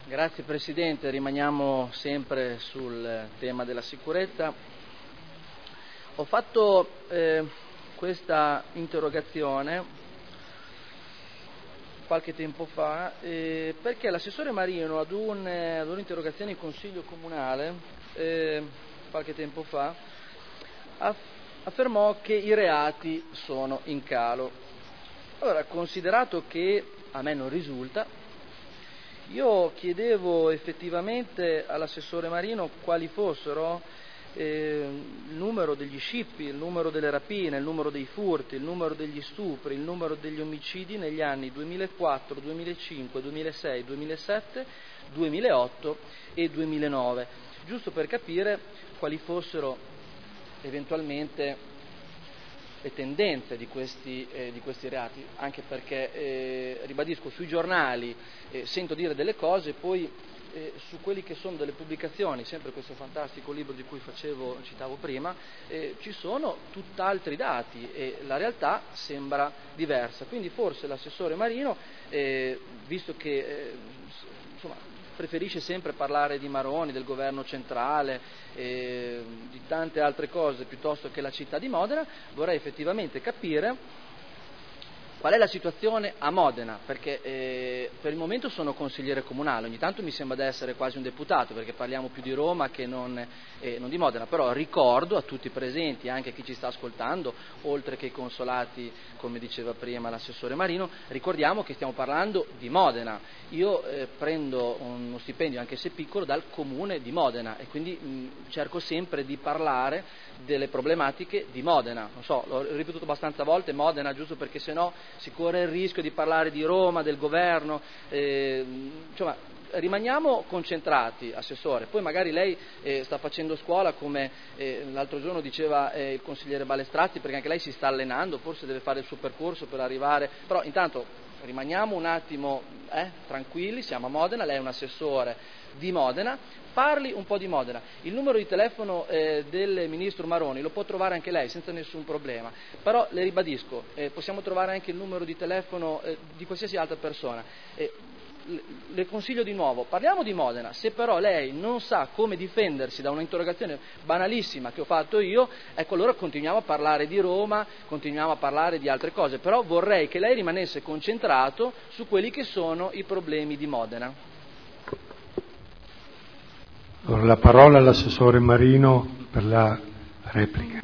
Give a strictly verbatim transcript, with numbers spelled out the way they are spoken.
Grazie Presidente, rimaniamo sempre sul tema della sicurezza. Ho fatto eh, questa interrogazione qualche tempo fa eh, perché l'assessore Marino ad, un, eh, ad un'interrogazione in Consiglio Comunale eh, qualche tempo fa aff- affermò che i reati sono in calo. Allora, considerato che a me non risulta, io chiedevo effettivamente all'assessore Marino quali fossero eh, il numero degli scippi, il numero delle rapine, il numero dei furti, il numero degli stupri, il numero degli omicidi negli anni duemilaquattro, duemilacinque, duemilasei, duemilasette, duemilaotto e duemilanove, giusto per capire quali fossero eventualmente le tendenze di questi, eh, di questi reati, anche perché, eh, ribadisco, sui giornali eh, sento dire delle cose, poi eh, su quelli che sono delle pubblicazioni, sempre questo fantastico libro di cui facevo, citavo prima, eh, ci sono tutt'altri dati e la realtà sembra diversa. Quindi forse l'assessore Marino, eh, visto che eh, insomma, preferisce sempre parlare di Maroni, del governo centrale, eh, di tante altre cose piuttosto che la città di Modena, vorrei effettivamente capire qual è la situazione a Modena, perché eh, per il momento sono consigliere comunale, ogni tanto mi sembra di essere quasi un deputato, perché parliamo più di Roma che non, eh, non di Modena, però ricordo a tutti i presenti, anche a chi ci sta ascoltando, oltre che i consolati, come diceva prima l'assessore Marino, ricordiamo che stiamo parlando di Modena. Io eh, prendo uno stipendio, anche se piccolo, dal comune di Modena e quindi mh, cerco sempre di parlare delle problematiche di Modena. Non so, l'ho ripetuto abbastanza volte, Modena, giusto perché sennò si corre il rischio di parlare di Roma, del governo, eh, insomma, rimaniamo concentrati, Assessore, poi magari lei eh, sta facendo scuola come eh, l'altro giorno diceva eh, il consigliere Balestrazzi, perché anche lei si sta allenando, forse deve fare il suo percorso per arrivare, però intanto rimaniamo un attimo eh, tranquilli, siamo a Modena, lei è un assessore di Modena, parli un po' di Modena. Il numero di telefono eh, del ministro Maroni lo può trovare anche lei senza nessun problema, però le ribadisco, eh, possiamo trovare anche il numero di telefono eh, di qualsiasi altra persona. Eh, le consiglio di nuovo, parliamo di Modena, se però lei non sa come difendersi da un'interrogazione banalissima che ho fatto io, ecco allora continuiamo a parlare di Roma, continuiamo a parlare di altre cose, però vorrei che lei rimanesse concentrato su quelli che sono i problemi di Modena. Allora, la parola all'assessore Marino per la replica.